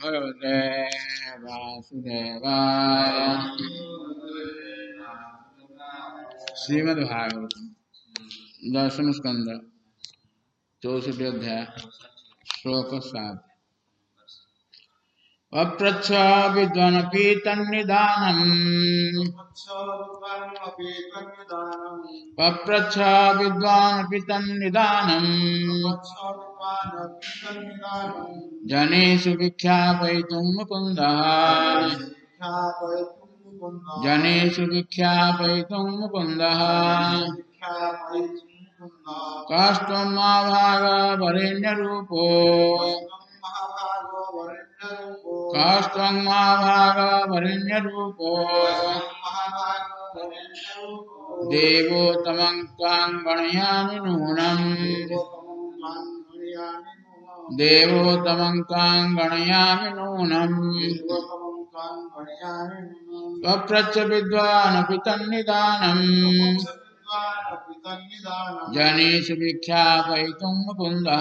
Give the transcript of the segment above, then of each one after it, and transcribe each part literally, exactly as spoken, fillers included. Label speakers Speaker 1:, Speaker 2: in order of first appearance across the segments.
Speaker 1: भगवते वासुदेवाय। श्रीमद्भागवतम दशम स्कंद चौसठ अध्याय श्लोक सात। अप्रच्छ विद्वानपि तन्निदानम् पप्रच्छ विद्वानपि तन्निदानम् जनेषु विख्यापयितुं मुकुन्दः जनेषु विख्यापयितुं मुकुन्दः काष्ठं महाभागवरेण्यरूपो काष्ठं महाभागवरेण्यरूपो देवोत्तमं त्वां गणयामि नूनम् देवोत्तमं त्वां गणयामि नूनम् पप्रच्छ विद्वानपि तन्निदानम् जनेषु विख्यापयितुं मुकुन्दः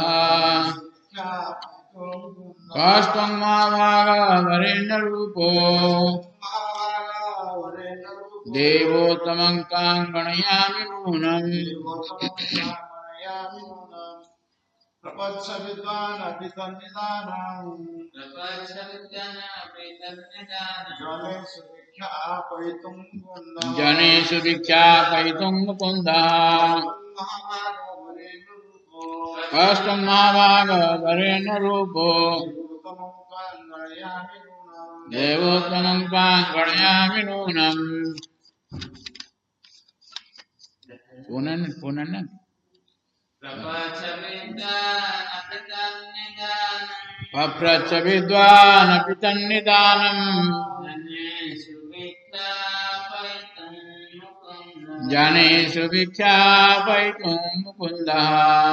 Speaker 1: काष्ठं महाभागवरेण्यरूपो देवोत्तमं त्वां गणयामि नूनम्
Speaker 2: प्रपच्छ विद्वानपि तन्निदानम् जनेषु विख्यापयितुं मुकुन्दः
Speaker 1: जनेषु विख्यापयितुं मुकुन्दः काष्ठं महाभागवरेण्यरूपो देवोत्तमं त्वां गणयामि नूनम्। पुनः पुनः पप्रच्छ विद्वानपि तन्निदानम् जनेषु विख्यापयितुं मुकुन्दः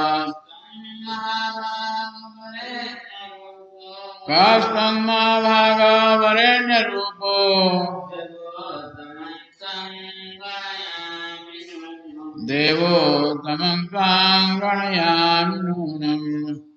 Speaker 1: काष्ठं महाभागवरेण्यरूपो देवोत्तमं त्वां गणयामि नूनम्।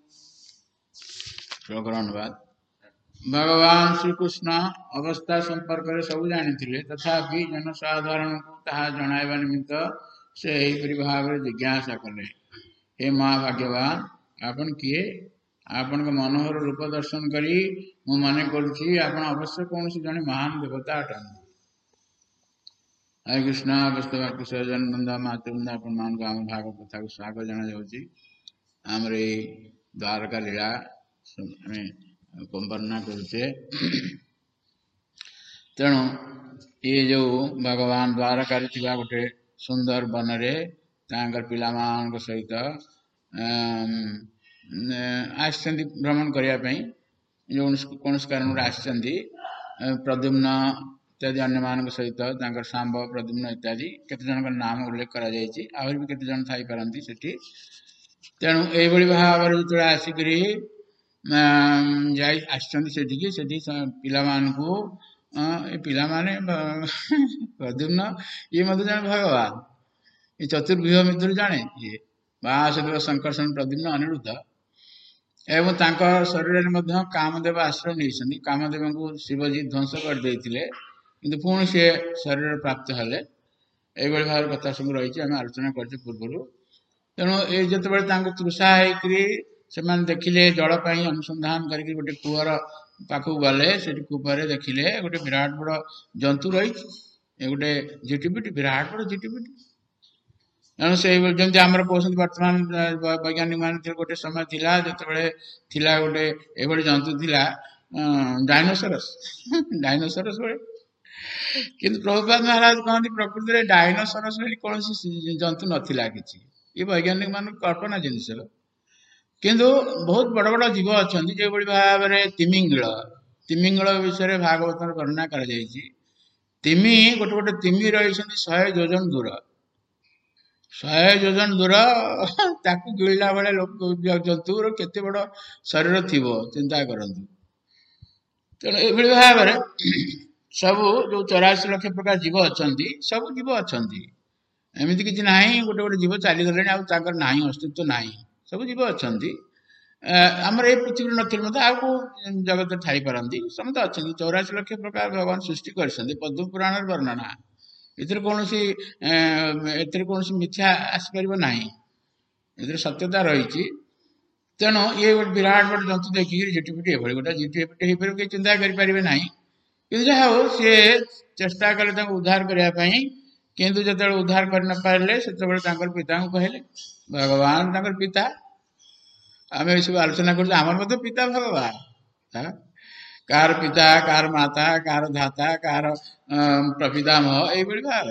Speaker 1: श्लोकानुवाद। भगवान श्रीकृष्ण अवस्था संपर्क सब जानी तथापि जनसाधारण को ताहा जणाइबा निमित्त से एहिपरि भाव जिज्ञासा कले। हे महाभाग्यवान आपण किए आपण मनोहर रूप दर्शन करी मु मन करुछि आपण अवश्य कौन जने महान देवता अटंती। हरे कृष्ण वस्तु भक्ति सहजन बंदा मातृवृंदा आपण मान को आम भागवत कथा को स्वागत जना जाउछि। आमर ए द्वारका लीला वर्णना करुचे। तेणु ये जो भगवान द्वारका गोटे सुंदर वन रे तांकर पिला मान सहित आसचंदी भ्रमण करिया पई जो कौन कारण आसचंदी प्रद्युम्न इत्यादि अन्य मान सहित तांकर सांब प्रद्युम्न इत्यादि केते जन नाम उल्लेख करा जायछि। आहुरी भी केते जन थाई पारंती सेठी। तेणु एई भली भाव रे जो आसिकरी जाठी से पिला को पिला माने प्रद्युम्न ये मत जाने भगवान ये चतुर्व्यूह मित्र जाने ये वासुदेव संकर्षण प्रद्युम्न अनिरुद्ध एवं तांकर शरीर में कामदेव आश्रय नहीं। कामदेव को शिवजी ध्वंस कर देते किंतु पुणी से शरीर प्राप्त हेले यही भाव कथा सब रही आम आलोचना कर पूर्व। तेणु ये जिते तृषा होकर से देखिले जल अनुसंधान करके गोटे कूहर पाखक गले से कूपर देखिले गोटे विराट बड़ जंतु रही गोटे झिटिपिटी विराट बड़ झिटिपिटी। तेणु से जमी आम कहते बर्तमान वैज्ञानिक मान गोटे समय थिला जिते थिला गोटे ये जंतु थिला डायनोसरस डायनोसरस बड़े किंतु प्रभुपाद महाराज कहते प्रकृति में डायनोसरस कौन जंतु नथिला किछि। ये वैज्ञानिक मान कल्पना जिनिस किंतु बहुत बड़ बड़ जीव अच्छा जो भाव में तिमिंगल तिमिंगल विषय भागवत वर्णना कर तिमि गोटे गोटे तिमि रही शहे योजन दूर शहे योजन दूर ताकू गिळला बेले जंतुर केते बड़ शरीर थी चिंता करंतु। तेणु ये भाव में सब जो चौरासी लक्ष प्रकार जीव अच्छा सब जीव अच्छा एमती किसी ना गोटे गोटे जीव चलीगले ना अस्तित्व ना सब जीव अच्छा आमर ये पृथ्वी नथिले मते आउ को जगत ठाई पारंती समस्त अछंती चौरासी लक्ष प्रकार भगवान सृष्टि करछन्ती पद्म पुराण वर्णना एतिर कोनोसी एतिर कोनोसी मिथ्या आसी परिबो नाही एतिर सत्यता रहिछि तेणु ये गोटे विराट बड़ जंतु देखिक झिटिपिटी एभଳି गोटे झिटिपिटी हो पारे चिंता करें ना कि जहाँ हो सी चेष्टा कले उद्धार करने किंतु जो उद्धार कर न पारे से पिता को कहले भगवान तंकर पिता आम ये सब आलोचना कर पिता भगवान कार पिता कार माता कार धाता कार प्रपितामह ये भाव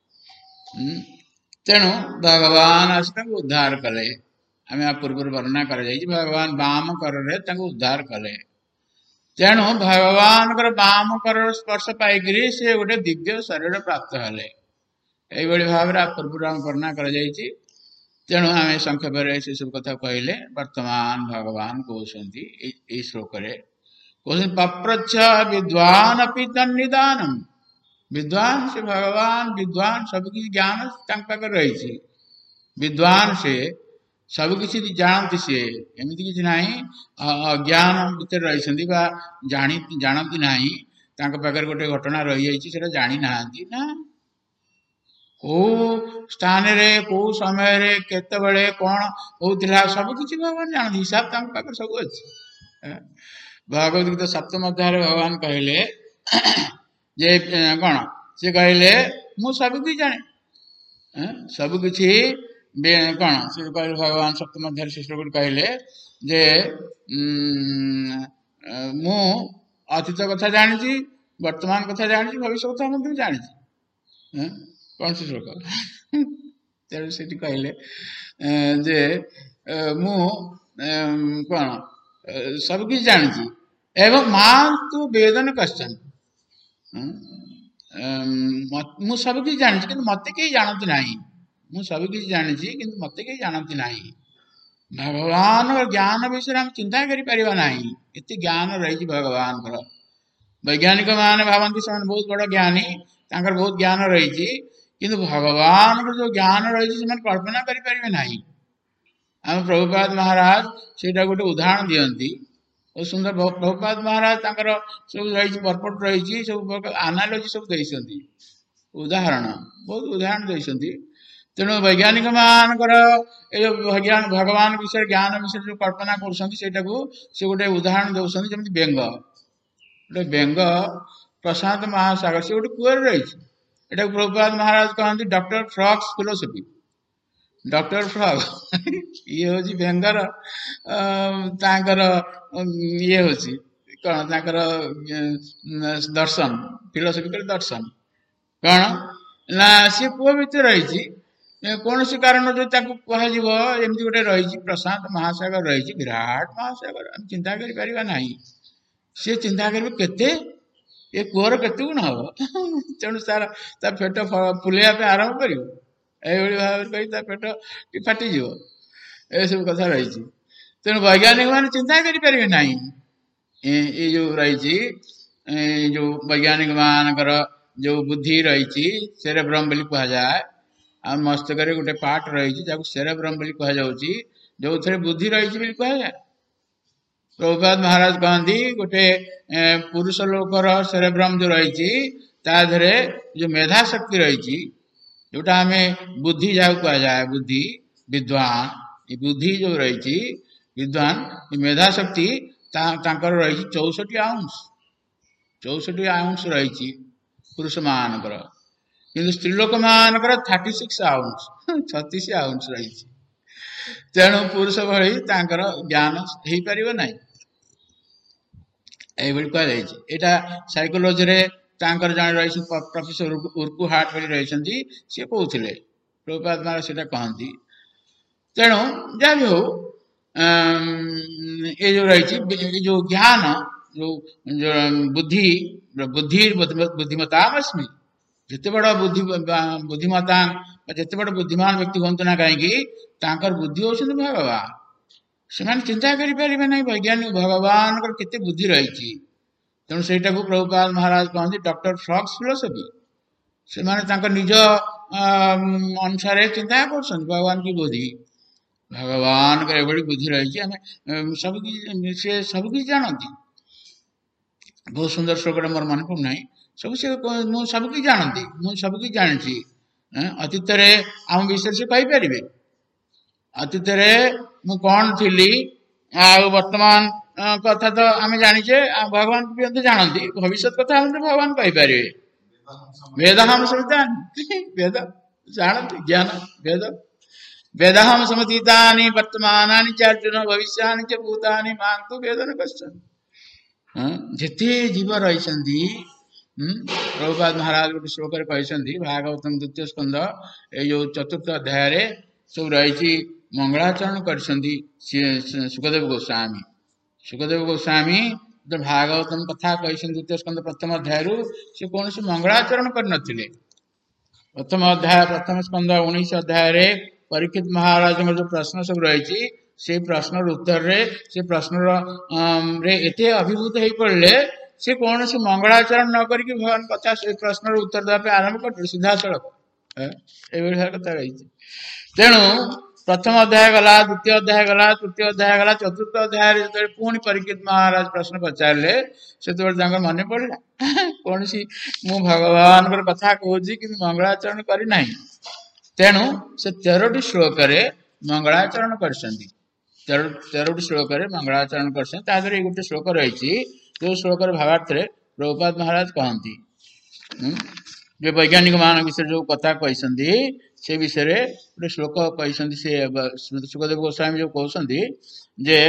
Speaker 1: तेणु भगवान आस उद्धार कले आम या पूर्व वर्णना कर भगवान बाम कर उद्धार कले तेणु भगवान बाम कर स्पर्श पाइक से गोटे दिव्य शरीर प्राप्त हेले यही भाव पूर्व वर्णना कर तेणु आम संक्षेप से सब कथा कहले वर्तमान भगवान कहते श्लोक पप्रच्छ विद्वान अपि तन्निदानम विद्वान से भगवान विद्वान सबकि ज्ञान पाखे रही विद्वान से सबकि जानती सी एमती किसी ना अज्ञान भितर रही जानती ना पाखे गोटे घटना रही है जानी ना को स्थान रे को समय रे केते बड़े कौन होता सबकि भगवान जानती हिसाब पाखे सब अच्छे भगवद गीता सप्तम अध्याय भगवान कहले जे कौन से कहले मु सबकि जाने सबकि कौन से कहले भगवान सप्तम अध्याय से श्लोक कहले जे मु अतीत कथा जानी वर्तमान कथा जानी भविष्य कथा मध्य जानी कौन से श्लोक तेणु से कहले जे मु कौन सबकि जानी एवं मां तू वेदन कश्चन मु सबकि जानी कि मत कहीं जानती ना मु सबकि जानी कि मत कहीं जानती ना भगवान ज्ञान विषय हम चिंता करें इतने ज्ञान रही भगवान वैज्ञानिक मान भावती से बहुत बड़ ज्ञानी बहुत ज्ञान रही किंतु भगवान जो ज्ञान रही से कल्पना करें ना आम प्रभुपाद महाराज से गोटे उदाहरण दियंती बहुत सुंदर प्रभुपाद महाराज सब रही परपट रही सब आनालोजी सब देती उदाहरण बहुत उदाहरण देती तेणु वैज्ञानिक मानकर ये ज्ञान भगवान विषय ज्ञान विषय जो कल्पना कर गोटे उदाहरण दौरान जमी बेंग गोटे बेंग प्रशांत महासागर से गोटे कूअर रही एटा प्रभुपाद महाराज कहते doctor frog's philosophy doctor frog ये हूँ बेंगर ये हूँ कौन ताकर दर्शन फिलोसफिकल दर्शन कौन ना सी कूह भितर रही कौन सी कारण जो कह गोटे रही प्रशांत महासागर रही विराट महासागर हम चिंता करें सी चिंता कर केते ये कूहर केते गुण हम तेणु तार पेट फुलैया आरंभ कर भाव कही पेट कि फाटिज ए सब कथा रही तेणु वैज्ञानिक मान चिंता करें ना ये जो रही जो वैज्ञानिक मानकर जो बुद्धि रही सेरेब्रम बोली कह जाए आ मस्तक गोटे पार्ट रही सेरेब्रम बोली कह जाऊँगी जो थे बुद्धि रही कह जाए प्रभुपाद महाराज कहती गोटे पुरुष लोकर सेरेब्रम जो रही ताधरे जो मेधा शक्ति रही जोटा आम बुद्धि जहाँ कह जाए बुद्धि विद्वान ये बुद्धि जो रही विद्वान ये मेधा शक्ति रही चौसठी आउंस चौसठी आउंस रही पुरुष मानकर किंतु स्त्रीलोक मानकर थर्टी सिक्स आउंस छत्तीस आउंस रही तेणु पुरुष भली ज्ञान हो पार ना ये कह साइकोलोजी जन रही प्रोफेसर उर्कू हार्ट बोली रही सी कहते प्रभुपाद महाराज से कहती तेणु जहाँ भी हो ये जो रही जो ज्ञान जो बुद्धि बुद्धि बुद्धिमतास्मी जिते बड़ बुद्धि बुद्धिमता जिते बड़ बुद्धिमान व्यक्ति हूँ ना कहीं बुद्धि होती भगवान से चिंता करें ना वैज्ञानिक भगवान केते बुद्धि रही तेणु से प्रभुपाद महाराज कहते डॉक्टर फ्रॉक्स फिलोसफी से निज अनुसार चिंता कर भगवान की बुद्धि भगवान को एभली बुद्धि रही आम सब सी सब किसी जानती बहुत सुंदर श्लोक मोर मन पड़ना सब से मु सबकि जानती मु सबकि जानी अतीत आम विषय से कहींपर अतीत मु कौन थी वर्तमान कथा तो आम जाचे भगवान भी जानती भविष्य कथा हम भगवान कहींपर वेद हम समितान वेद जानती ज्ञान वेद वेद हम समतीतानि वर्तमानानि च अर्जुन भविष्यानि च भूतानि मां तु वेद न कश्चन जिते जीव रही प्रभुपाद महाराज गोटे श्लोक कहते भागवतम द्वितीय स्कंद ये चतुर्थ अध्याय सब रही मंगलाचरण कर सुखदेव गोस्वामी सुखदेव गोस्वामी जो भागवतम कथा कही द्वितीय स्कंद प्रथम अध्याय से कौन सी मंगलाचरण कर नथिले प्रथम अध्याय प्रथम स्कंद उन्नीस अध्याय परीक्षित महाराज जो प्रश्न सब रही से प्रश्न उत्तर रे से प्रश्न रे एते अभिभूत हो पड़े से कौन सी मंगलाचरण न करके भगवान कथा से प्रश्न उत्तर देवाई आरंभ कर सीधा सड़क ये कथा रही तेणु प्रथम अध्याय गला द्वितीय अध्याय गला तृतीय अध्याय गला चतुर्थ अध्याय जो पुणी परीक्षित महाराज प्रश्न पचारे से मन पड़ा कौन सी मु भगवान कथा कहूँ कि मंगलाचरण करना तेणु से तेरह श्लोक मंगलाचरण कर तेरह श्लोक मंगलाचरण कर गोटे श्लोक रही जो श्लोक भावार्थ प्रभुपाद महाराज कहती जो वैज्ञानिक मान विषय जो कथा कही से विषय गोटे श्लोक कही से सुखदेव गोस्वामी जो कहते जे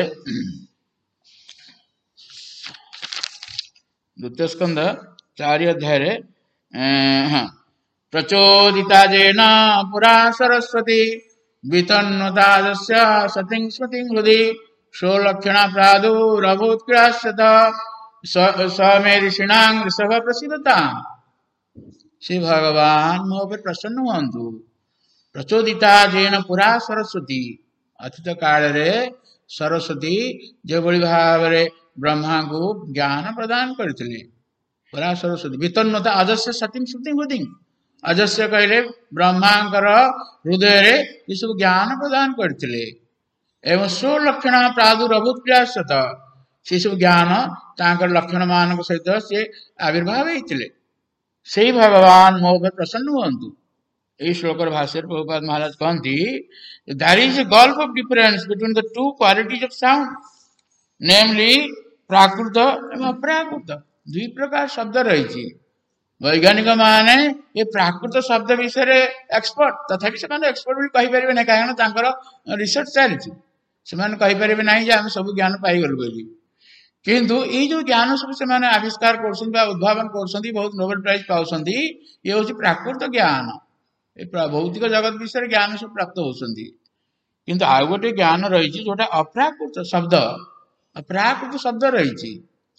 Speaker 1: द्वितीय स्कंद चारि अध्याय हाँ प्रचोदिता जेन पुरा सरस्वती वितन्वतादस्य सतिं स्मृतिं हृदि सोलक्षणा प्रादुरभूत्क्राश्यत समे ऋषिणां ऋषभ प्रसीदता श्री भगवान मो पर प्रसन्न हुअन्तु प्रचोदिता जेन पुरा सरस्वती अतीत काल रे सरस्वती जो बड़ी भाव ब्रह्मा को ज्ञान प्रदान करथिले पुरा सरस्वती वितन्वता अजस्य सतिं स्मृतिं हृदि अजस्य कहले ब्रह्मांकर हृदय रे ये सब ज्ञान प्रदान करथिले एवं स्वलक्षण प्रादुर्भूत प्रयासत से सब ज्ञान तांकर लक्षण मान सहित से आविर्भाव होते से भगवान मो पर प्रसन्न हुअन्तु ये श्लोक भाष्य प्रभुपाद महाराज कहती there is a gulf of difference between the two qualities of sound namely प्राकृत एवं अप्राकृत दुई प्रकार शब्द रही वैज्ञानिक माने ये प्राकृत शब्द विषय एक्सपर्ट तथा से एक्सपर्ट भी कहींपर ना कहीं रिसर्च चलती से कहींपर ना आम सब ज्ञान पाईगलु बोली किंतु ये जो ज्ञान सब से आविष्कार कर उद्भावन कर बहुत नोबेल प्राइज पाँच ये हूँ प्राकृत ज्ञान भौतिक जगत विषय ज्ञान सब प्राप्त होती किंतु आउ गोटे ज्ञान रही जोटा अप्राकृत शब्द अप्राकृत शब्द रही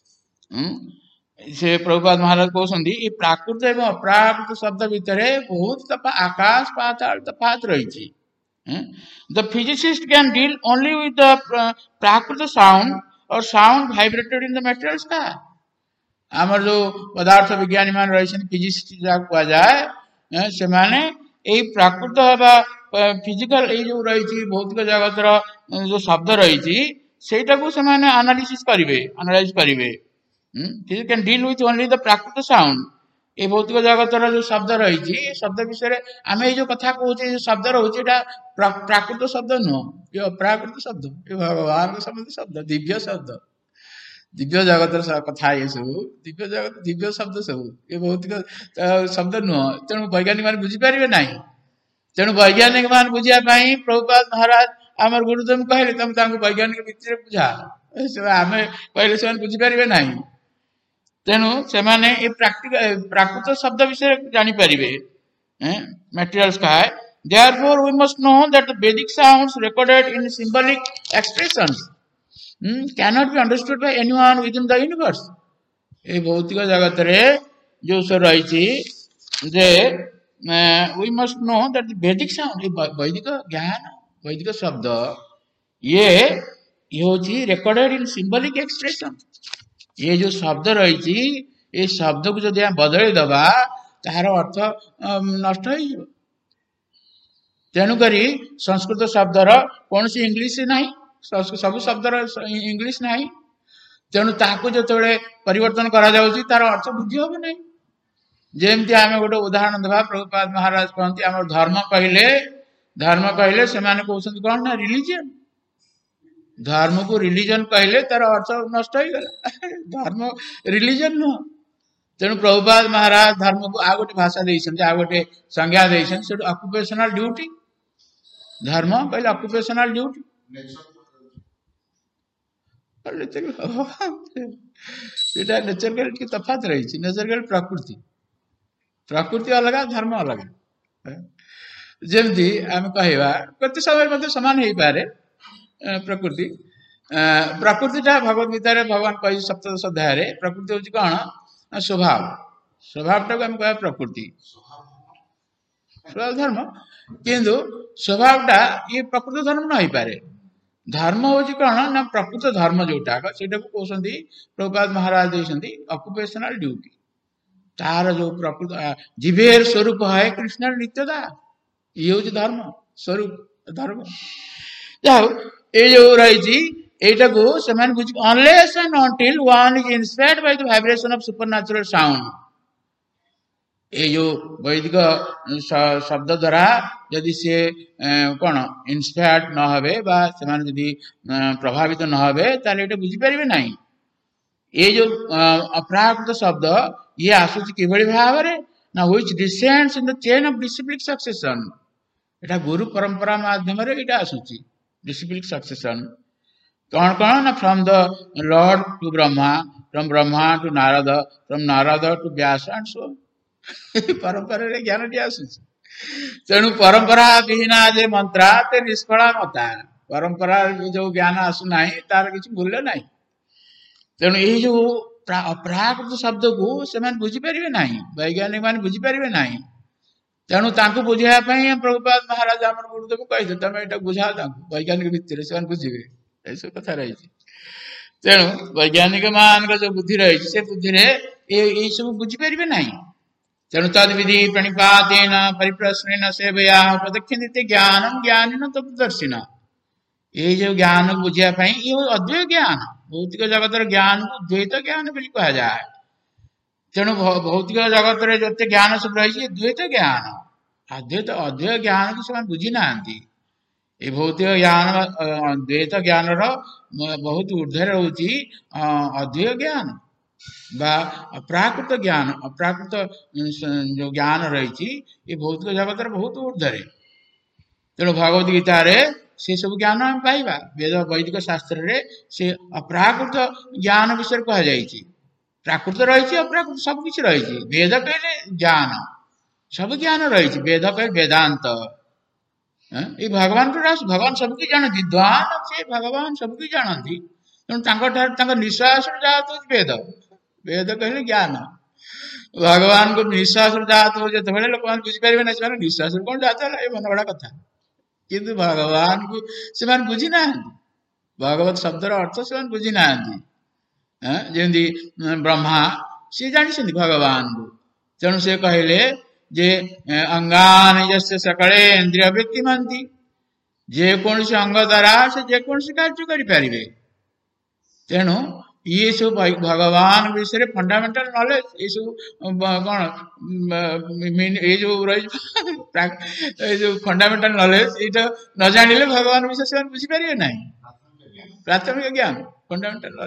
Speaker 1: से प्रभुपाद महाराज कहते ये प्राकृत एवं अप्राकृत शब्द भितर बहुत तफा आकाश पाताल तफात रही the physicist can deal only with the प्राकृत साउंड और sound vibrated in the material sky आमर जो पदार्थ विज्ञानी मान रही फिजिसिस्ट कह जाए से माने यही प्राकृत फिजिकल ये जो रही भौतिक जगतर जो शब्द रही सेटा को से एनालिसिस करेंगे एनालाइज करेंगे can deal with only the प्राकृत साउंड ये भौतिक जगतर जो शब्द रही शब्द विषय आम ये जो कथा कहते शब्द रोचे प्राकृत शब्द नुह ये अप्राकृत शब्द ये भगवान संबंधी शब्द दिव्य शब्द दिव्य जगतर कथा ये सब दिव्य जगत दिव्य शब्द सब ये भौतिक शब्द नुह तेणु वैज्ञानिक मान बुझीपारे ना तेणु वैज्ञानिक मान बुझापी प्रभुपाद महाराज आमर गुरुदेव कहले तुम वैज्ञानिक भितर बुझा आम कहले से बुझीपारे ना तेणु से प्राकृत शब्द विषय जानीपर material sky therefore we must know that the Vedic sounds recorded in symbolic expressions hmm, cannot be understood by anyone within the universe ये भौतिक जगत रे जो सब रही जे we must know that the Vedic sound वैदिक ज्ञान वैदिक शब्द ये ये होची recorded in symbolic expression ये जो शब्द रही ये शब्द को जब बदल दबा तार अर्थ नष्ट हो तेणुक संस्कृत शब्दर कौन सी इंग्लीश ना सब शब्दर इंग्लीश ना तेणु ताकू जो परिवर्तन करा जाउची तार अर्थ बुद्धि हम ना जमती आम गोटे उदाहरण देवा प्रभुपाद महाराज कहते आम धर्म कहले धर्म कहले से कहते कौन ना रिलीजन धर्म को रिलीजन कहले तार अर्थ नष्ट हो गला धर्म रिलीजन नुह तेणु प्रभुपाद महाराज धर्म को आ गोटे भाषा देइछन आ गोटे संज्ञा देइछन से ऑक्युपेशनल ड्यूटी धर्म कहले ऑक्युपेशनल ड्यूटी नेचर की तफात रही नेचर प्रकृति प्रकृति अलग धर्म अलग जमती आम कहवा प्रति समय सामान हो पारे प्रकृति प्रकृति भगवत गीता भगवान कही सप्तदश अध्याय प्रकृति हूँ कौन स्वभाव स्वभाव टाक आम कह प्रकृति स्वभाव धर्म किंतु स्वभावटा ये प्रकृत धर्म न हो पारे धर्म हूँ कौन ना प्रकृत धर्म जोटा से कहते प्रभुपाद महाराज देते ऑक्युपेशनल ड्यूटी तार जो प्रकृत जीवेर स्वरूप है कृष्ण नित्यता ये हूँ धर्म स्वरूप धर्म जाओ ये जो रही एटा को समान बुझ unless and until one is inspired by the vibration of supernatural sound ये जो वैदिक शब्द द्वारा यदि से कौन इंस्पायर्ड न होबे बा समान यदि प्रभावित न होबे ताले एटा बुझी परिबे नाही ये जो अप्राकृत शब्द ये आसुची किभଳି भावरे ना which descends in the chain of disciplic succession एटा गुरु परंपरा माध्यम रे एटा आसुची डिसिप्लिक सक्सेशन कौन कौन ना from the Lord to Brahma from Brahma to Narada from Narada to Vyasa and so परंपरा रे ज्ञान टी आसुची तेणु परंपरा विहीना जे मंत्रा ते निष्फला मता परंपरा जो ज्ञान आसु नाही तार किछ मूल्य नाही तेणु यही जो अप्राकृत शब्द को से बुझी पारे ना वैज्ञानिक मान बुझी पारे ना तेणु तांको बुझाई प्रभुपाद महाराज आम गुरुदेव कही तुम यहाँ बुझा वैज्ञानिक भितर से बुझे ऐसा कथा रही तेणु वैज्ञानिक मान जो बुद्धि रही से बुद्धि ये सब बुझीपारे ना तेणु तद विधि प्रणिपातेन परिप्रश्नेन सेवया प्रदक्षिणते ज्ञानम ज्ञानिन तत्दर्शिन ये जो ज्ञान को बुझापी ये अद्वैत ज्ञान भौतिक जगतर ज्ञान को द्वैत ज्ञान बोली कह जाए तेणु भौतिक जगत रे जते ज्ञान सब रही द्वैत ज्ञान अद्वैत अद्वैत ज्ञान को से बुझी ना ये भौतिक ज्ञान द्वैत ज्ञान बहुत ऊर्धे रोची अद्वैत ज्ञान बा अप्राकृत ज्ञान अप्राकृत जो ज्ञान रही ये भौतिक जगत बहुत ऊर्धे तेणु भगवद गीता रे से सब ज्ञान हम पाइबा वेद वैदिक शास्त्र रे से अप्राकृत ज्ञान विषय कह जाइए प्राकृत रही अप्राकृत सब किसी रही वेद कहले ज्ञान सब ज्ञान रही वेद कहे वेदांत ये भगवान को रास भगवान सबकी जानती विद्वान से भगवान सबकी जानती तेणु निश्वास जात वेद वेद कहले ज्ञान भगवान को निश्वास जात हो जो लोक मैंने बुझीपारे ना से निश्वास कौन जाता है मन बड़ा कथा किंतु भगवान को से बुझी ना भगवत शब्दर अर्थ से बुझी ना जमी ब्रह्मा सी जानी भगवान को तेणु से कहले जे अंगान जस्य सकले इंद्रिय व्यक्ति मानती जेकोसी अंग द्वारा से जेकोसी कार्य करें तेणु ये सब भगवान विषय फंडामेंटल नॉलेज ये सब कौन ये जो रही जो फंडामेंटल नॉलेज ये न जानिले भगवान विषय से बुझीपारे ना प्राथमिक ज्ञान फंडामेंटल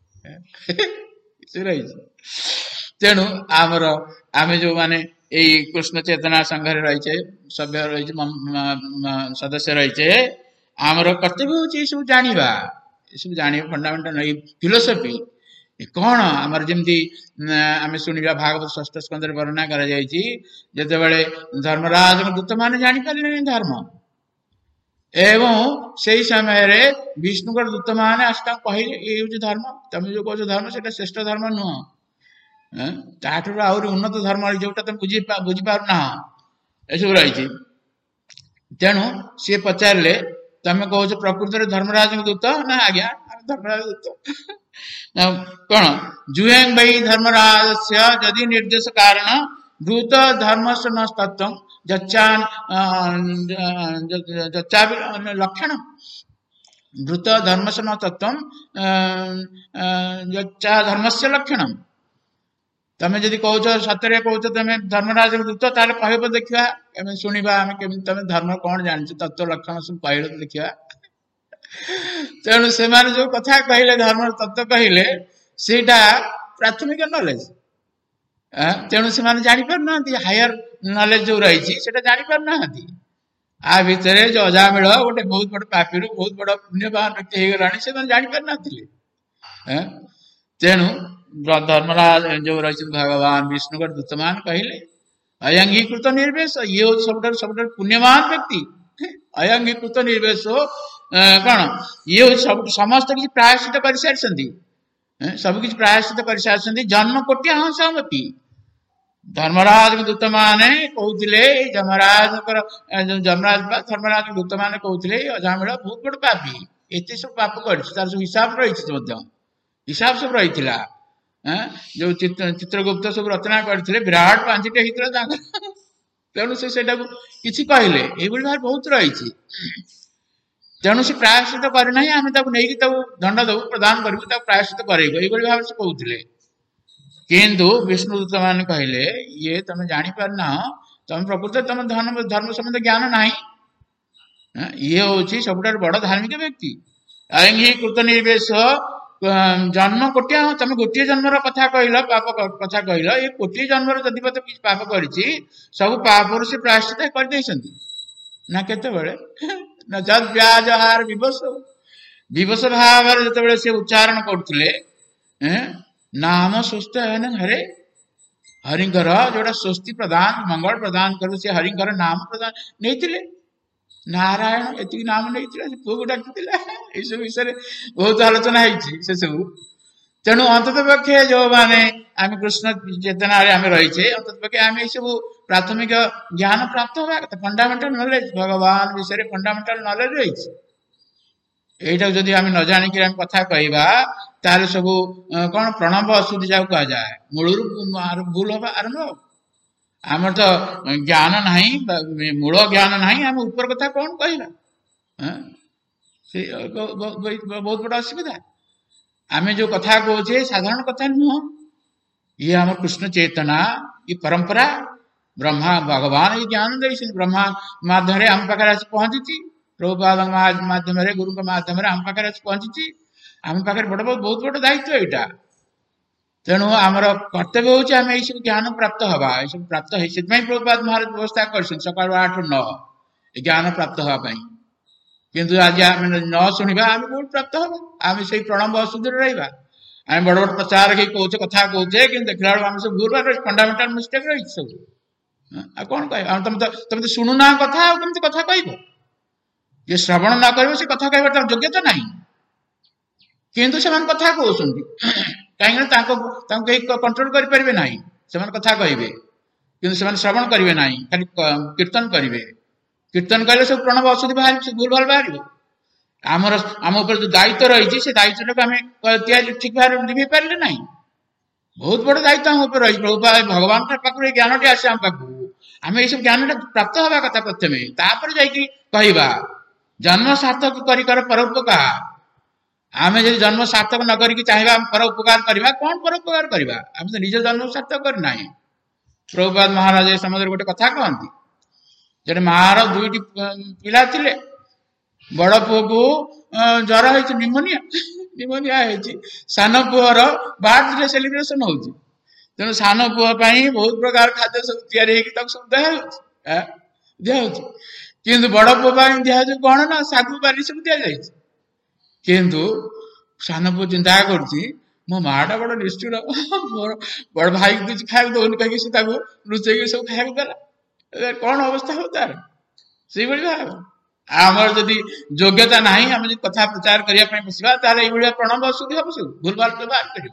Speaker 1: नॉलेज रही तेणु आमर आम जो माने यही कृष्ण चेतना संघ रही सभ्य रही सदस्य रही आमर कर्तव्य हूँ सब जाना सब जान फंडामेंटल फिलोसफी कौन आमर जमी आम शुणा भागवत षष्ठ स्कंद वर्णना करते बड़े धर्मराज दूत मान जापारे धर्म एवं से समय रे विष्णु दूत मान आस कहले ये हूँ धर्म तुम जो कह धर्म से श्रेष्ठ धर्म नुह ताठू आहरी उन्नत धर्म जोटा तुम बुझी बुझीपारना एसब रही तेणु सी पचारे तुम कह प्रकृत धर्मराज दूत ना आज्ञा धर्मराज दूत कौन जुएं वै धर्मराज से जदि निर्देश कारण दूत धर्म से न तत्व ଯଚ୍ଚାନ୍ ଯଚ୍ଚା ଲକ୍ଷଣ ଭୂତ ଧର୍ମସନ ତତ୍ତ୍ୱം ଯଚ୍ଚା ଧର୍ମସ୍ୟ ଲକ୍ଷଣମ୍। ତମେ ଯଦି କହୁଛ ସତରେ କହୁଛ ତମେ ଧର୍ମରାଜ ଦୂତ, ତାହେଲେ କହିବ ଦେଖିବା, ଆମେ ଶୁଣିବା, ଆମେ କେମିତି ତମେ ଧର୍ମ କଣ ଜାଣିଛ, ତତ୍ତ୍ୱ ଲକ୍ଷଣ ସବୁ କହିଲେ ଦେଖିବା। ତେଣୁ ସେମାନେ ଯୋଉ କଥା କହିଲେ, ଧର୍ମର ତତ୍ତ୍ୱ କହିଲେ, ସେଇଟା ପ୍ରାଥମିକ ନଲେଜ। ତେଣୁ ସେମାନେ ଜାଣିପାରୁନାହାନ୍ତି, ହାୟର ନଲେଜ ଯୋଉ ରହିଛି ସେଟା ଜାଣିପାରୁନାହାନ୍ତି। ଆ ଭିତରେ ଯୋଉ ଅଜାମିଳ ଗୋଟେ ବହୁତ ବଡ ପାପୀରୁ ବହୁତ ବଡ ପୁଣ୍ୟବାନ ବ୍ୟକ୍ତି ହେଇଗଲାଣି, ସେମାନେ ଜାଣିପାରିନଥିଲେ। ତେଣୁ ଧର୍ମରାଜ ଯୋଉ ରହିଛନ୍ତି ଭଗବାନ ବିଷ୍ଣୁଙ୍କର ଦୂତମାନ କହିଲେ ଅୟଙ୍ଗୀକୃତ ନିର୍ବେଶ, ଇଏ ହଉଛି ସବୁଠାରୁ ସବୁଠାରୁ ପୁଣ୍ୟବାନ ବ୍ୟକ୍ତି। ଅୟଙ୍ଗୀକୃତ ନିର୍ବେଶ କଣ, ଇଏ ହଉଛି ସବୁ ସମସ୍ତ କିଛି ପ୍ରାୟଶ୍ଚିତ କରିସାରିଛନ୍ତି, ସବୁ କିଛି ପ୍ରାୟଶ୍ଚିତ କରିସାରିଛନ୍ତି। ଜନ୍ମ କୋଟି ହଂସମପି, ଧର୍ମରାଜଙ୍କ ଦୂତ ମାନେ କହୁଥିଲେ, ଏଇ ଯମରାଜଙ୍କର ଯମରାଜ ବା ଧର୍ମରାଜଙ୍କ ଦୂତ ମାନେ କହୁଥିଲେ ଅଜାମିଳ ବହୁତ ବଡ ପାପୀ, ଏତେ ସବୁ ପାପ କରିଛି, ତାର ସବୁ ହିସାବ ରହିଛି, ମଧ୍ୟ ହିସାବ ସବୁ ରହିଥିଲା। ଯୋଉ ଚିତ୍ରଗୁପ୍ତ ସବୁ ରଚନା କରିଥିଲେ, ବିରାଟ ପାଞ୍ଚିଟେ ହେଇଥିଲା ତାଙ୍କର। ତେଣୁ ସେ ସେଇଟାକୁ କିଛି କହିଲେ, ଏଇଭଳି ଭାବରେ ବହୁତ ରହିଛି। ତେଣୁ ସେ ପ୍ରାୟଶ୍ଚିତ କରିନାହିଁ, ଆମେ ତାକୁ ନେଇକି ତାକୁ ଦଣ୍ଡ ଦବୁ, ପ୍ରଦାନ କରିବୁ, ତାକୁ ପ୍ରାୟଶ୍ଚିତ କରେଇବୁ, ଏଇଭଳି ଭାବରେ ସେ କହୁଥିଲେ। କିନ୍ତୁ ବିଷ୍ଣୁଦୂତ ମାନେ କହିଲେ, ଇଏ ତମେ ଜାଣିପାରୁନାହ, ତମେ ପ୍ରକୃତରେ ତମ ଧର୍ମ ଧର୍ମ ସମ୍ବନ୍ଧ ଜ୍ଞାନ ନାହିଁ। ଇଏ ହଉଛି ସବୁଠାରୁ ବଡ ଧାର୍ମିକ ବ୍ୟକ୍ତି। ଅୟଙ୍ଗୀକୃତ ନିର୍ବେଶ ଜନ୍ମ କୋଟିଆ, ତମେ ଗୋଟିଏ ଜନ୍ମର କଥା କହିଲ, ପାପ କଥା କହିଲ, ଏ କୋଟିଏ ଜନ୍ମର ଯଦି ମତେ କିଛି ପାପ କରିଛି, ସବୁ ପାପରୁ ସେ ପ୍ରାୟଶ୍ଚିତ କରିଦେଇଛନ୍ତି ନା କେତେବେଳେ। ଯଦ୍ ବ୍ୟାଜ ହାର ବିବଶ, ବିବଶ ଭାବରେ ଯେତେବେଳେ ସେ ଉଚ୍ଚାରଣ କରୁଥିଲେ, ନାମ ସୁସ୍ଥ ହରେ, ହରିଙ୍କର ଯୋଉଟା ସ୍ୱସ୍ତି ପ୍ରଦାନ ମଙ୍ଗଳ ପ୍ରଦାନ କରୁ, ସେ ହରିଙ୍କର ନାମ ପ୍ରଦାନ ନେଇଥିଲେ। ନାରାୟଣ ଏତିକି ନାମ ନେଇଥିଲେ, ସେ ପୁଅକୁ ଡାକିଥିଲେ। ଏଇସବୁ ବିଷୟରେ ବହୁତ ଆଲୋଚନା ହେଇଛି ସେ ସବୁ। ତେଣୁ ଅନ୍ତତ ପକ୍ଷେ ଯୋଉମାନେ ଆମେ କୃଷ୍ଣ ଚେତନାରେ ଆମେ ରହିଛେ, ଅନ୍ତତ ପକ୍ଷେ ଆମେ ଏଇସବୁ ପ୍ରାଥମିକ ଜ୍ଞାନ ପ୍ରାପ୍ତ ହବା କଥା। ଫଣ୍ଡାମେଣ୍ଟାଲ ନଲେଜ, ଭଗବାନ ବିଷୟରେ ଫଣ୍ଡାମେଣ୍ଟାଲ ନଲେଜ ରହିଛି। এইটাও যদি আমি ନ ଜାଣିକି ଆମେ କଥା କହିବା, ତାହେଲେ ସବୁ କଣ ପ୍ରଣବ ଅଶୁଦ୍ଧି ଯାକୁ କୁହାଯାଏ, ମୂଳରୁ ଭୁଲ ହବା ଆରମ୍ଭ। ଆମର ତ ଜ୍ଞାନ ନାହିଁ, ମୂଳ ଜ୍ଞାନ ନାହିଁ, ଆମେ ଉପର କଥା କଣ କହିବା? ସେ ବହୁତ ବଡ ଅସୁବିଧା। ଆମେ ଯୋଉ କଥା କହୁଛେ ସାଧାରଣ କଥା ନୁହଁ, ଇଏ ଆମର କୃଷ୍ଣ ଚେତନା, ଇଏ ପରମ୍ପରା। ବ୍ରହ୍ମା ଭଗବାନ ଏଇ ଜ୍ଞାନ ଦେଇଛନ୍ତି, ବ୍ରହ୍ମା ମାଧ୍ୟମରେ ଆମ ପାଖରେ ଆସି ପହଞ୍ଚିଛି, ପ୍ରଭୁପାଦଙ୍କ ମାଧ୍ୟମରେ, ଗୁରୁଙ୍କ ମାଧ୍ୟମରେ ଆମ ପାଖରେ ଆସି ପହଞ୍ଚିଛି। ଆମ ପାଖରେ ବଡ ବହୁତ ବଡ ଦାୟିତ୍ୱ ଏଇଟା। ତେଣୁ ଆମର କର୍ତ୍ତବ୍ୟ ହଉଛି ଆମେ ଏଇସବୁ ଜ୍ଞାନ ପ୍ରାପ୍ତ ହବା, ଏଇସବୁ ପ୍ରାପ୍ତ ହେଇ, ସେଥିପାଇଁ ପ୍ରଭୁପାଦ ମହାରାଜ ବ୍ୟବସ୍ଥା କରିଛନ୍ତି ସକାଳୁ ଆଠ ରୁ ନଅ ଏ ଜ୍ଞାନ ପ୍ରାପ୍ତ ହବା ପାଇଁ। କିନ୍ତୁ ଆଜି ଆମେ ନ ଶୁଣିବା, ଆମେ କୋଉଠି ପ୍ରାପ୍ତ ହବା? ଆମେ ସେଇ ପ୍ରଣବ ଅଶୁଦ୍ଧିରେ ରହିବା। ଆମେ ବଡ ବଡ ପ୍ରଚାର ହେଇ କହୁଛେ, କଥା କହୁଛେ, କିନ୍ତୁ ଦେଖିଲା ବେଳକୁ ଆମେ ସବୁ ଭୁଲ ରହିଛି, ଫଣ୍ଡାମେଣ୍ଟାଲ ମିଷ୍ଟେକ୍ ରହିଛି ସବୁ। ଆଉ କଣ କହିବ? ତମେ ତ ତମେ ତ ଶୁଣୁନା କଥା, ଆଉ କେମିତି କଥା କହିବ? ଯେ ଶ୍ରବଣ ନ କରିବ, ସେ କଥା କହିବାର ତାର ଯୋଗ୍ୟତା ନାହିଁ। କିନ୍ତୁ ସେମାନେ କଥା କହୁଛନ୍ତି, କାହିଁକିନା ତାଙ୍କ ତାଙ୍କୁ କେହି କଣ୍ଟ୍ରୋଲ କରିପାରିବେ ନାହିଁ। ସେମାନେ କଥା କହିବେ, କିନ୍ତୁ ସେମାନେ ଶ୍ରବଣ କରିବେ ନାହିଁ, ଖାଲି କୀର୍ତ୍ତନ କରିବେ। କୀର୍ତ୍ତନ କଲେ ସବୁ ପ୍ରଣବ ଅଶୁଦ୍ଧି ବାହାରିବ, ସେ ଭୁଲ ଭଲ ବାହାରିବ। ଆମର ଆମ ଉପରେ ଯୋଉ ଦାୟିତ୍ୱ ରହିଛି, ସେ ଦାୟିତ୍ୱଟାକୁ ଆମେ ତିଆରି ଠିକ ଭାବରେ ନିଭେଇ ପାରିଲେ ନାହିଁ। ବହୁତ ବଡ ଦାୟିତ୍ୱ ଆମ ଉପରେ ରହିଛି। ପ୍ରଭୁପାଦ ଭଗବାନଙ୍କ ପାଖରୁ ଏଇ ଜ୍ଞାନଟି ଆସେ ଆମ ପାଖକୁ, ଆମେ ଏଇସବୁ ଜ୍ଞାନଟା ପ୍ରାପ୍ତ ହବା କଥା ପ୍ରଥମେ, ତାପରେ ଯାଇକି କହିବା। ଜନ୍ମ ସାର୍ଥକ କରି କର ପରୋପକାର। ଆମେ ଯଦି ଜନ୍ମ ସାର୍ଥକ ନ କରିକି ଚାହିଁବା ପର ଉପକାର କରିବା, କଣ ପର ଉପକାର କରିବା? ଆମେ ତ ନିଜ ଜନ୍ମ ସାର୍ଥକ କରିନାହିଁ। ପ୍ରଭୁପାଦ ମହାରାଜ ଏ ସମୟରେ ଗୋଟେ କଥା କହନ୍ତି, ଜଣେ ମାର ଦୁଇଟି ପିଲା ଥିଲେ। ବଡ ପୁଅକୁ ଜ୍ୱର ହେଇଛି, ନିମୋନିଆ ନିମୋନିଆ ହେଇଛି। ସାନ ପୁଅର ବାର୍ଥଡେ ସେଲିବ୍ରେସନ ହଉଛି, ତେଣୁ ସାନ ପୁଅ ପାଇଁ ବହୁତ ପ୍ରକାର ଖାଦ୍ୟ ସବୁ ତିଆରି ହେଇକି ତାକୁ ସବୁ ଦିଆହଉଛି ଦିଆହଉଛି କିନ୍ତୁ ବଡ ପୁଅ ପାଇଁ ଦିଆହଉଛି କଣ ନା, ଶାଗୁ ବାରି ସବୁ ଦିଆଯାଇଛି। କିନ୍ତୁ ସାନ ପୁଅ ଚିନ୍ତା କରୁଛି, ମୋ ମା ଟା ବଡ ନିଷ୍ଠୁର, ମୋର ବଡ ଭାଇକୁ କିଛି ଖାଇବାକୁ ଦଉନି କହିକି ସେ ତାକୁ ଲୁଚେଇକି ସବୁ ଖାଇବାକୁ ଦେଲା। କଣ ଅବସ୍ଥା ହବ ତାର? ସେଇଭଳି ଭାବ ଆମର ଯଦି ଯୋଗ୍ୟତା ନାହିଁ, ଆମେ ଯଦି କଥା ପ୍ରଚାର କରିବା ପାଇଁ ବସିବା, ତାହେଲେ ଏଇଭଳିଆ ପ୍ରଣବ ଅଶୁଦ୍ଧି ହବ, ସବୁ ଭୁଲ ଭାଲ ବ୍ୟବହାର କରିବ।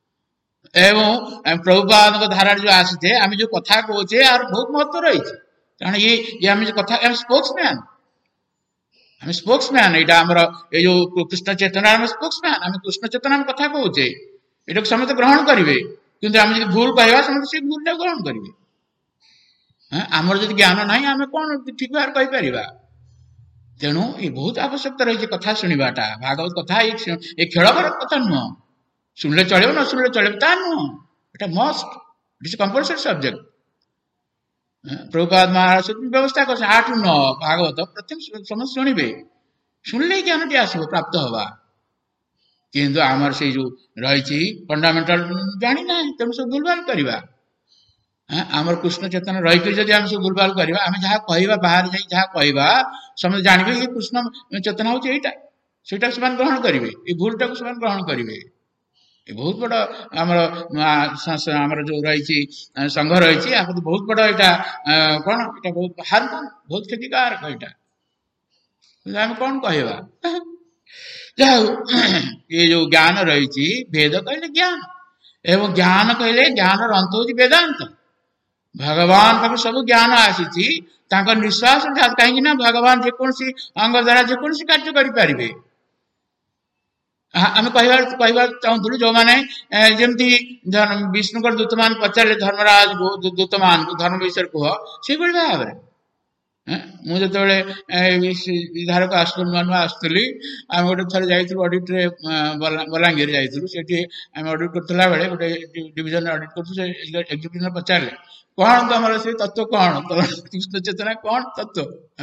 Speaker 1: ଏବଂ ପ୍ରଭୁପାଦଙ୍କ ଧାରାରେ ଯୋଉ ଆସିଛେ, ଆମେ ଯୋଉ କଥା କହୁଛେ, ଏହାର ବହୁତ ମହତ୍ଵ ରହିଛି। କାରଣ ଇଏ ଇଏ ଆମେ ଯୋଉ କଥା, ଆମେ ସ୍ପୋକ୍ସମ୍ୟାନ, ଆମେ ସ୍ପୋକ୍ସମ୍ୟାନ। ଏଇଟା ଆମର ଏଇ ଯୋଉ କୃଷ୍ଣ ଚେତନା, ଆମେ ସ୍ପୋକ୍ସମ୍ୟାନ, ଆମେ କୃଷ୍ଣ ଚେତନା ଆମେ କଥା କହୁଛେ, ଏଟାକୁ ସମସ୍ତେ ଗ୍ରହଣ କରିବେ। କିନ୍ତୁ ଆମେ ଯଦି ଭୁଲ କହିବା, ସମସ୍ତେ ସେଇ ଭୁଲଟାକୁ ଗ୍ରହଣ କରିବେ। आमर जदि ज्ञान ना आम कौन ठीक भाव कहीपर तेणु ये बहुत आवश्यकता रही कथा शुणवाटा भागवत कथा ये खेलकर कथा नुह शुणिले चलो न शुणिले चलो ता नुह एटा must it is compulsory subject Prabhupada Maharaj व्यवस्था कर आठ नौ भागवत प्रत्येक समस्त शुणे शुणिले ज्ञान टी आसो प्राप्त हवा किंतु आमर से जो रही फंडामेंटल जानी ना तेणु सब भूलभाल करवा आमर कृष्ण चेतन रही जब आम सब भूलभाल करवा आम जहाँ कह बाहर जा जहाँ कह समझ जानवे ये कृष्ण चेतना हूँ यहाँ से ग्रहण करेंगे ये भूलटा को से ग्रहण करेंगे ये बहुत बड़ आमर आमर जो रही संघ रही बहुत बड़ यहाँ कौन ये बहुत हार्मफुल बहुत क्षतिकारक यहाँ आम कौन कहवा जाऊ ये जो ज्ञान रही भेद कहले ज्ञान एवं ज्ञान कहले ज्ञान अंत हूँ वेदांत भगवान पाखे सब ज्ञान आसी निश्वास कहीं भगवान जेकोसी अंग द्वारा जेकोसी कार्य करें आम कह चाहूँ जो मैंने जमती विष्णुकर दूत मान पचारे धर्मराज को दूत मान को धर्म विषय कह से भाव मुझे विधार को आस नुआ नुआ आसुली आम गोटे थर जाइलु अडिट बलांगीर जाइए आम अडिट करला बेले गोटे डिविजन अडिट कर एग्जीक्यूटिव पचारे कौन तुम से तत्व कौन तुम कृष्ण चेतना कौन तत्व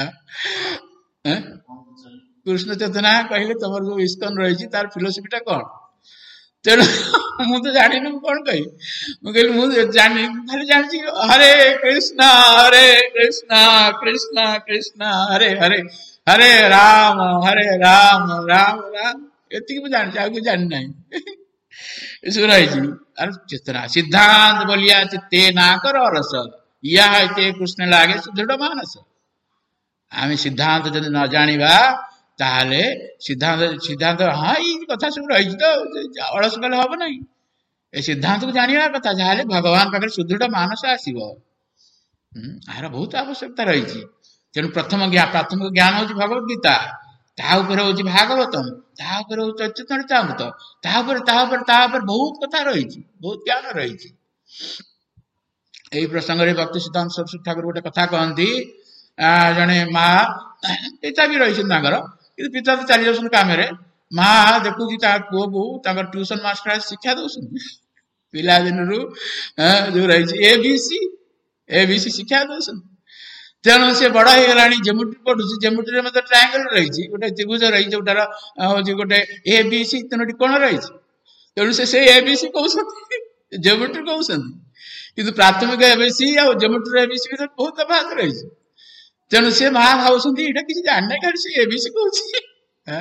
Speaker 1: कृष्ण चेतना कहले तुम जो इस्कन रही तार फिलोसफीटा कौन तेणु मुझे जानी कौन कही मुझे मुझे जानी खाली जानी हरे कृष्णा हरे कृष्णा कृष्णा कृष्णा हरे हरे हरे राम हरे राम राम राम ये मुझे जानी आगे जानी ना रही चेतना सिद्धांत बोलिया चित्ते ना कर रस यह कृष्ण लागे सुदृढ़ मानस आम सिद्धांत जब न जाना ताहले सिद्धांत सिद्धांत हाँ ये कथा सब रही तो अलस कले हम ना ये सिद्धांत को जाना कथा जहाँ भगवान पाखे सुदृढ़ मानस आसो यार बहुत आवश्यकता रही तेणु प्रथम ज्ञान प्राथमिक ज्ञान हूँ भगवत गीता ताऊपर हूँ भागवतम ताऊपर हूँ चैतन्यचरितामृत ताऊपर ताऊपर ताऊपर बहुत कथा रही बहुत ज्ञान रही यही प्रसंग में भक्ति सिद्धांत सरस्वती ठाकुर गोटे कथा कहती जड़े माँ पिता भी रही कि पिता तो चली जाऊँ कम माँ देखुची पुओ को ट्यूशन मास्टर शिक्षा दौरान पिला दिन जो रही A B C A B C शिक्षा दौरान तेणु से बड़ हो गला जेमुट्री पढ़ुची जेमुट्री मतलब ट्रायंगल रही गोटे त्रिभुज रही जोटार हूँ गोटे ए बी सी तीनो कोण रही तेणु से ए बी सी कहते जेमुट्री कहते कि प्राथमिक एबीसी आ जेमुट्री एबीसी भी बहुत तफात रही तेणु से माँ भावुंट यहाँ किसी जानना खाली से एबीसी कहूँ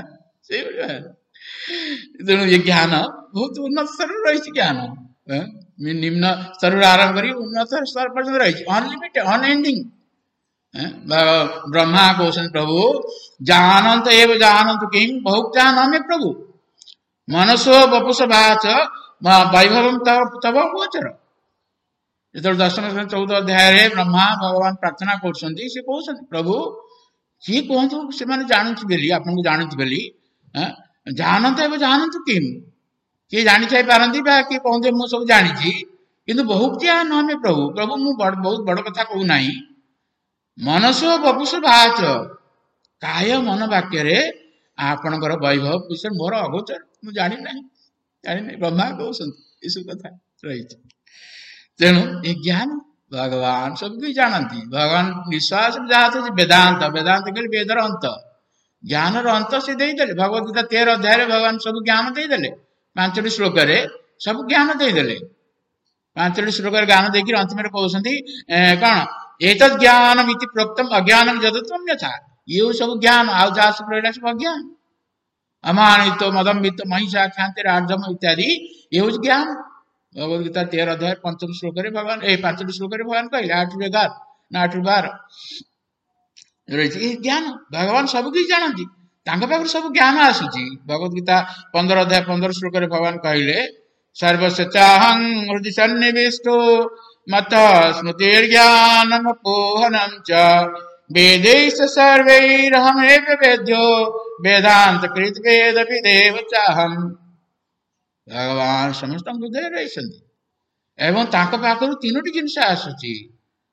Speaker 1: तेणु ये ज्ञान बहुत उन्नत स्तर रही ज्ञान निम्न स्तर आरंभ कर उन्नत स्तर पर्यटन रही अनलिमिटेड अनएंडिंग ब्रह्मा कौशन प्रभु जानंत एवं जानंत किं बहुत जानामि प्रभु मनसो बपुष वाच वैभव तब गोचर जो दशम चौदह अध्याय ब्रह्मा भगवान प्रार्थना कर प्रभु किए कहतु से जानती बेली आपन को जानती बेली जानते एवं जानतु किं किए जानी चाहे पारती किए कहते मुझे सब जानी किंतु बहुत ज्ञान हमें प्रभु प्रभु मु बहुत बड़ कथा कहूना मनसो बपुष वाच काय मन वाक्य आपणकर वैभव विषय मोर अगोचर मुझे जानी ना जानी ब्रह्मा कहते ये सब कथा रही तेणु ये ज्ञान भगवान सबकी जानती भगवान निश्वास जहाँ वेदांत वेदांत के वेदर अंत ज्ञान अंत से देदेले भगवत गीता तेरह अध्याय भगवान सब ज्ञान देदेले पांचटी श्लोक सब ज्ञान देदेले पांचटी श्लोक ज्ञान देकर अंत में कहते कौन एक ज्ञान प्रोक्तम अज्ञानम जदत्वम यथा ये सब ज्ञान आउ जहाँ सब रहा सब अज्ञान अमानित मदम्बित महिषा ख्याति राजम इत्यादि ये हूँ ज्ञान भगवद गीता तेरह अध्याय पंचम श्लोक भगवान ए पांचटी श्लोक भगवान कहले आठ रु एगार ना आठ रु बार रही ज्ञान भगवान सबकी जानती सब ज्ञान आसूची भगवद गीता पंद्रह अध्याय पंद्रह श्लोक भगवान कहले सर्वस्वहं हृदि सन्निविष्टो मत स्मृतिर्ज्ञानमपोहनं च वेदैश्च सर्वैरहमेव वेद्यो वेदांत कृत वेद विदेव चाहम भगवान समस्त हृदय रही एवं पाखर तीनो जिनस आसूची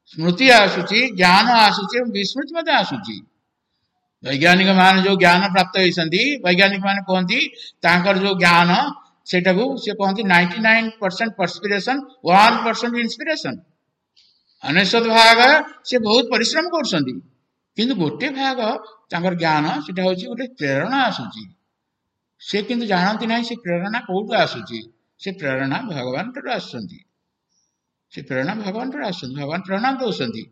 Speaker 1: स्मृति आसूची ज्ञान आसूची विस्मृति मत आसूची वैज्ञानिक मान जो ज्ञान प्राप्त होती वैज्ञानिक मान कहती तांकर जो ज्ञान सेटा को से कहती ninety nine percent perspiration one percent inspiration अनेशत भाग से बहुत परिश्रम कर किंतु गोटे भाग तांकर ज्ञान सेटा होची गोटे प्रेरणा आसूची से किंतु जानती नहीं से प्रेरणा कोठु आसूची से प्रेरणा भगवान ठार आसुचंती से प्रेरणा भगवान ठार आसुचंती भगवान प्रेरणा दौरान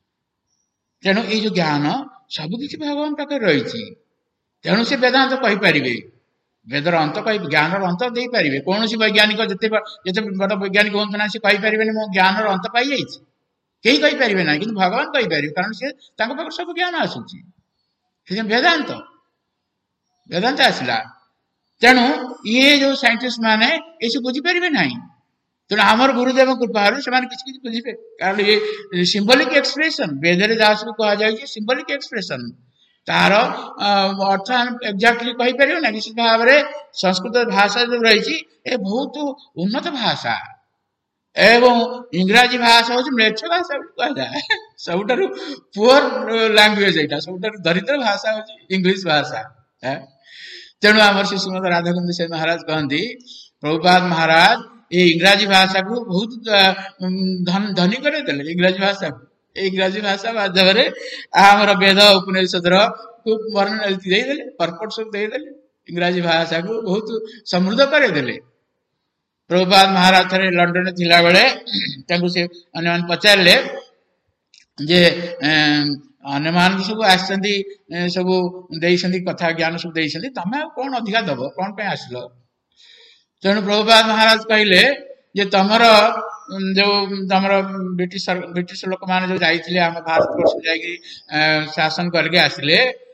Speaker 1: तेणु ये जो ज्ञान सबकि भगवान पाखे रही तेणु से वेदांत कहीपर वेदर अंत कह ज्ञान अंत दे पारे कौन वैज्ञानिक जिते जिते बड़ वैज्ञानिक हूँ ना सी कहीपर मो ज्ञान अंत पाई जाइए कहीं कहीपर ना कि भगवान कहीपर कारण सी सब ज्ञान आसूची वेदांत वेदांत आसला तेणु ये जो साइंटिस्ट माने ये सब बुझीपारे ना तेणु आमर गुरुदेव कृपा से बुझे कारण ये सिंबलिक एक्सप्रेशन वेदरे जहाँ सब कह सिंबलिक एक्सप्रेशन तार अर्थ एक्जाक्टली कहीपर ना निश्चित भाव में संस्कृत भाषा जो रही ए बहुत उन्नत भाषा एवं इंग्राजी भाषा हूँ म्लेच्छ भाषा कह सब पुअर लैंग्वेज यहाँ सब दरिद्र भाषा हूँ इंग्लीश भाषा तेणु आम श्री श्रीमद राधाकुंद से महाराज कहती प्रभुपाद महाराज ये इंग्राजी भाषा को बहुत धन धनी करदेले इंग्राजी भाषा को इंग्राजी भाषा माध्यम आमर वेद उपनिषद खूब वर्णन देदेले पर्पट सब देदेले इंग्राजी भाषा को बहुत समृद्ध करदेले प्रभुपाद महाराज थे लंडन थिला बेले से अन्य पचारे जे अन्य मान सब आसती सब कथा ज्ञान सब देते तमें कौन अधिका दब कौन पे आसल तेणु प्रभुपाद महाराज कहले जे तमर जो तमर ब्रिटिश ब्रिटिश लोक मैंने जो जाइए आम भारत वर्ष जा शासन करके आसिले